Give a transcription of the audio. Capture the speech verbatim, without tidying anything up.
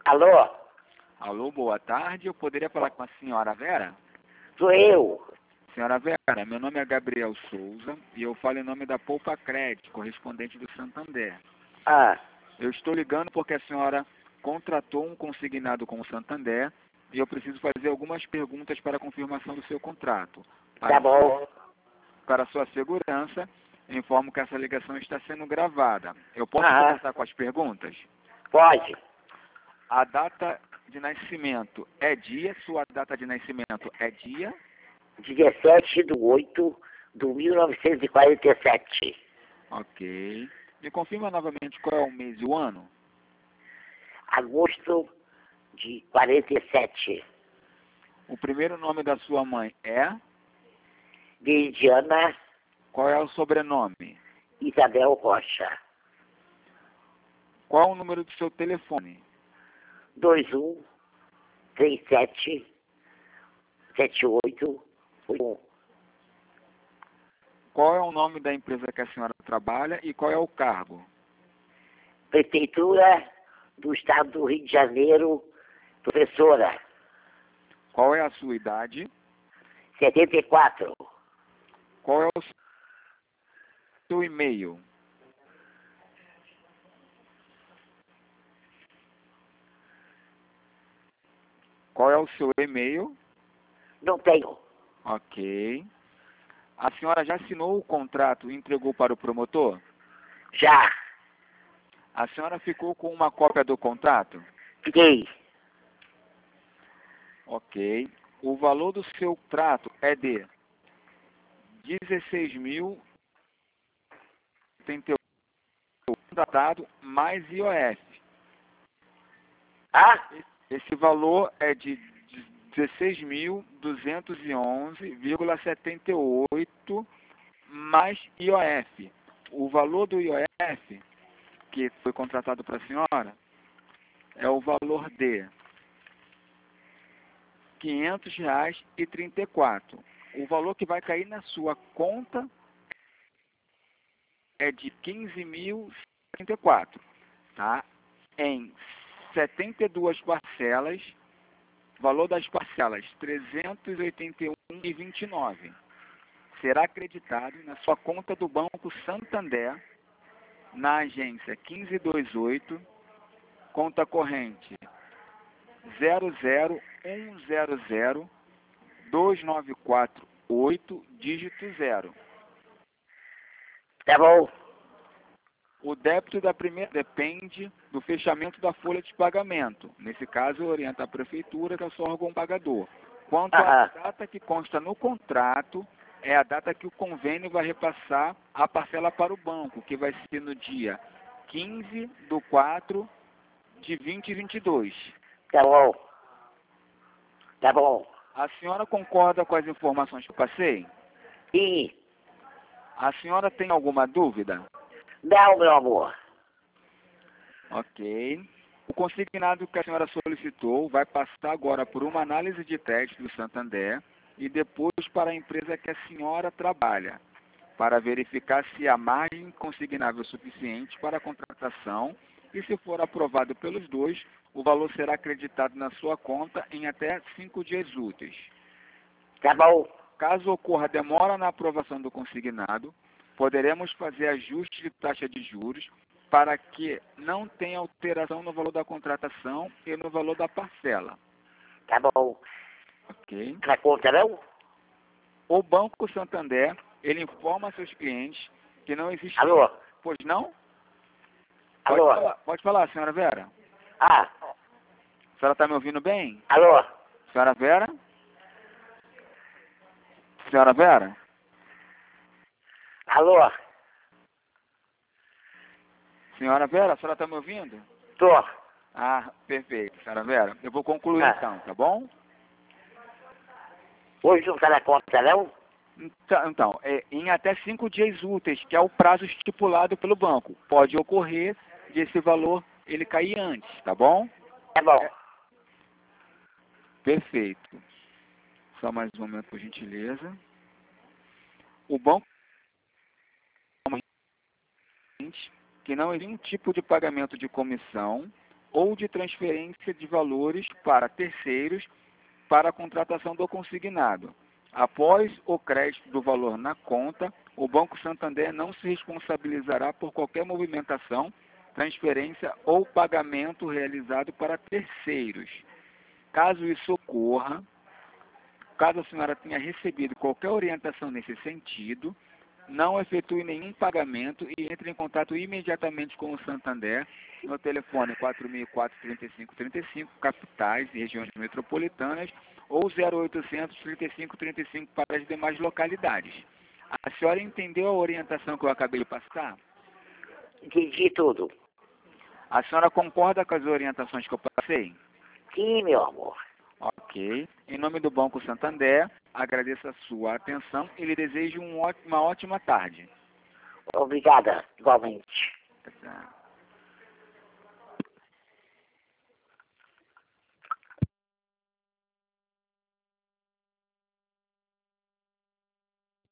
Alô? Alô, boa tarde. Eu poderia falar com a senhora Vera? Sou eu. Senhora Vera, meu nome é Gabriel Souza e eu falo em nome da Poupa Crédito, correspondente do Santander. Ah, Eu estou ligando porque a senhora contratou um consignado com o Santander e eu preciso fazer algumas perguntas para a confirmação do seu contrato. Para tá bom. Para sua segurança, informo que essa ligação está sendo gravada. Eu posso Aham. começar com as perguntas? Pode. A data de nascimento é dia? Sua data de nascimento é dia? dezessete de oito de mil novecentos e quarenta e sete. Ok. Me confirma novamente qual é o mês e o ano? Agosto de quarenta e sete. O primeiro nome da sua mãe é? Veridiana Qual é o sobrenome? Isabel Rocha. Qual é o número do seu telefone? dois um três sete sete oito um. Qual é o nome da empresa que a senhora trabalha e qual é o cargo? Prefeitura do Estado do Rio de Janeiro, professora, Qual é a sua idade? setenta e quatro. Qual é o seu e-mail? Qual é o seu e-mail? Não tenho. Ok. A senhora já assinou o contrato e entregou para o promotor? Já. A senhora ficou com uma cópia do contrato? Fiquei. Ok. O valor do seu trato é de dezesseis mil e oitenta e oito tratado mais I O F. Ah? Esse valor é de dezesseis mil duzentos e onze vírgula setenta e oito mais I O F. O valor do I O F que foi contratado para a senhora é o valor de quinhentos reais e trinta e quatro. O valor que vai cair na sua conta é de quinze mil e trinta e quatro, tá? Em setenta e duas parcelas, valor das parcelas trezentos e oitenta e um reais e vinte e nove centavos. Será acreditado na sua conta do Banco Santander, na agência quinze vinte e oito, conta corrente zero zero um zero zero dois nove quatro oito, dígito zero. Tá bom. O débito da primeira depende do fechamento da folha de pagamento. Nesse caso, orienta a prefeitura, que é o seu órgão pagador. Quanto à Aham. data que consta no contrato, é a data que o convênio vai repassar a parcela para o banco, que vai ser no dia quinze de quatro de dois mil e vinte e dois. Tá bom. Tá bom. A senhora concorda com as informações que eu passei? E A senhora tem alguma dúvida? não, meu amor. Ok. O consignado que a senhora solicitou vai passar agora por uma análise de teste do Santander e depois para a empresa que a senhora trabalha, para verificar se há margem consignável suficiente para a contratação e, se for aprovado pelos dois, o valor será acreditado na sua conta em até cinco dias úteis. Tá bom. Caso ocorra demora na aprovação do consignado, poderemos fazer ajuste de taxa de juros para que não tenha alteração no valor da contratação e no valor da parcela. Tá bom. Ok? Na conta não? O Banco Santander, ele informa a seus clientes que não existe... Alô? Pois não? Pode Alô? falar, pode falar, senhora Vera. Ah, A senhora está me ouvindo bem? alô? Senhora Vera? Senhora Vera? Alô? Senhora Vera, a senhora está me ouvindo? Tô. Ah, perfeito, senhora Vera. Eu vou concluir Ah. então, tá bom? Hoje não tá na conta não? Então, então, é, em até cinco dias úteis, que é o prazo estipulado pelo banco. Pode ocorrer de esse valor ele cair antes, tá bom? Tá bom. Perfeito. Só mais um momento, por gentileza. O banco que não existe um tipo de pagamento de comissão ou de transferência de valores para terceiros para a contratação do consignado. Após o crédito do valor na conta, o Banco Santander não se responsabilizará por qualquer movimentação, transferência ou pagamento realizado para terceiros. Caso isso ocorra, caso a senhora tenha recebido qualquer orientação nesse sentido, não efetue nenhum pagamento e entre em contato imediatamente com o Santander no telefone quatro mil e quatro, trinta e cinco, trinta e cinco, capitais e regiões metropolitanas, ou zero oitocentos, trinta e cinco, trinta e cinco para as demais localidades. A senhora entendeu a orientação que eu acabei de passar? Entendi tudo. A senhora concorda com as orientações que eu passei? Sim, meu amor. Ok. Em nome do Banco Santander, agradeço a sua atenção e lhe desejo um ó- uma ótima tarde. Obrigada, igualmente. Tá.